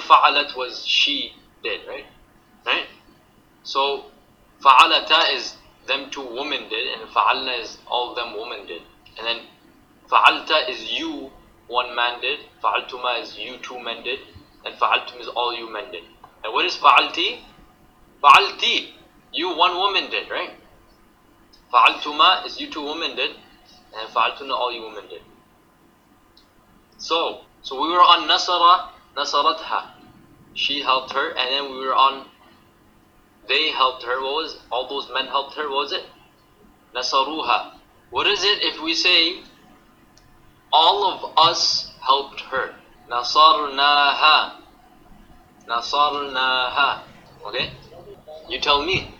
fa'alat was she did, right? Right? So fa'alata is them two women did, and fa'alna is all them women did. And then fa'alta is you one man did, fa'altuma is you two men did, and fa'altum is all you men did. And what is fa'alti? Fa'alti, you one woman did, right? Fa'altuma is you two women did, and fa'altuna all you women did. So we were on nasara, nasaratha, she helped her, and then we were on they helped her. What was all those men helped her? What was it? Nasaruha. What is it if we say all of us helped her? Nasarnaha. Nasarnaha. Okay? You tell me.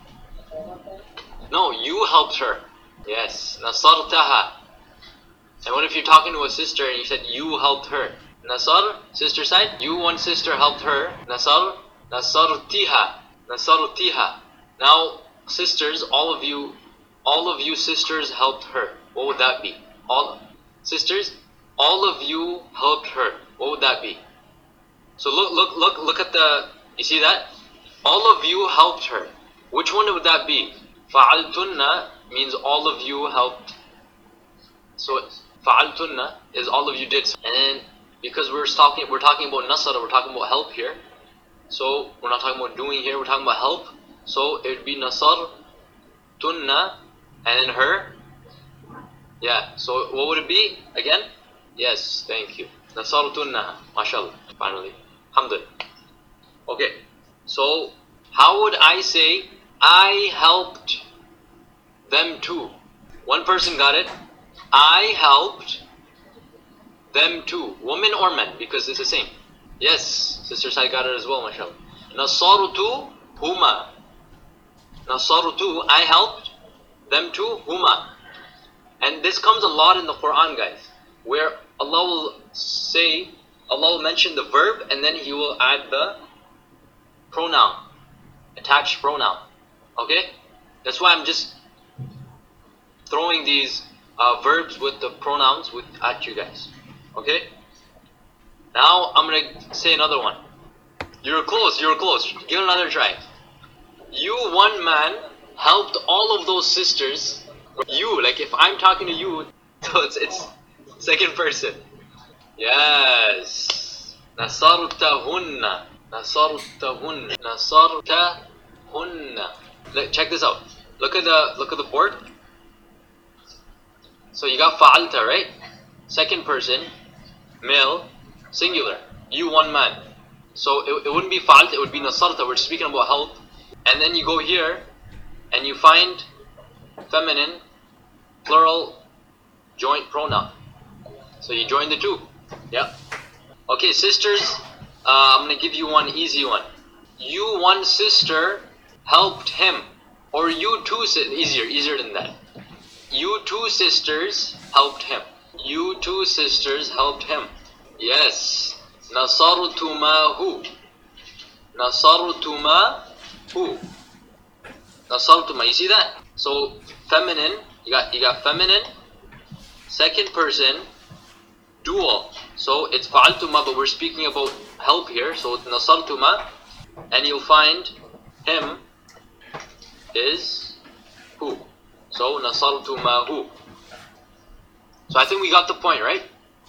No, you helped her. Yes. Nasartaha. And what if you're talking to a sister and you said you helped her? Nasar, sister side. You one sister helped her. Nasar, nasartiha. Nasartiha. Now, sisters, all of you sisters helped her. What would that be? All sisters, all of you helped her. What would that be? So look at the. You see that? All of you helped her. Which one would that be? Fa'altunna means all of you helped. So fa'altunna is all of you did. And then because we're talking about nasara, we're talking about help here. So we're not talking about doing here, we're talking about help. So it would be nasar tunna and then her. Yeah, so what would it be again? Yes, thank you. Nasar tunna. MashaAllah. Finally. Alhamdulillah. Okay. So how would I say I helped them too? One person got it. I helped them too. Woman or men, because it's the same. Yes, Sister Sai got it as well, mashallah. Nasarutu huma. Nasarutu, I helped them too, huma. And this comes a lot in the Quran, guys, where Allah will mention the verb and then He will add the pronoun, attached pronoun. Okay? That's why I'm just throwing these verbs with the pronouns at you guys. Okay? Now I'm gonna say another one. You're close. Give it another try. You, one man, helped all of those sisters. You, like if I'm talking to you, so it's second person. Yes. Nasartahunna. Nasartahunna. Nasartahunna. Check this out. Look at the board. So you got fa'alta, right? Second person, male, singular. You, one man. So it wouldn't be fa'alta, it would be nasarta. We're speaking about help. And then you go here and you find feminine, plural, joint pronoun. So you join the two. Yeah. Okay, sisters, I'm going to give you one easy one. You, one sister, helped him. Or you two, easier than that. You two sisters helped him. You two sisters helped him. Yes. Nasartumahu. Nasartumahu. Nasartuma. You see that? So feminine. You got feminine. Second person. Dual. So it's fa'altuma, but we're speaking about help here. So nasartuma, and you'll find him is who. So nasartumahu. So I think we got the point, right?